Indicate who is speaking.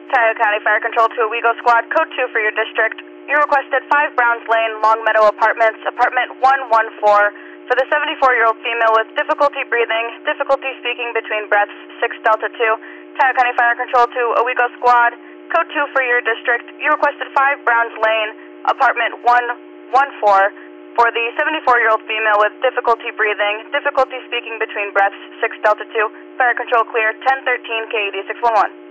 Speaker 1: Tioga County Fire Control to Owego Squad, code 2 for your district. You requested 5 Browns Lane, Longmeadow Apartments, apartment 114, for the 74-year-old female with difficulty breathing, difficulty speaking between breaths, 6 Delta 2. Tioga County Fire Control to Owego Squad, code 2 for your district. You requested 5 Browns Lane, apartment 114, for the 74-year-old female with difficulty breathing, difficulty speaking between breaths, 6 Delta 2. Fire Control clear, 1013 KAD 611.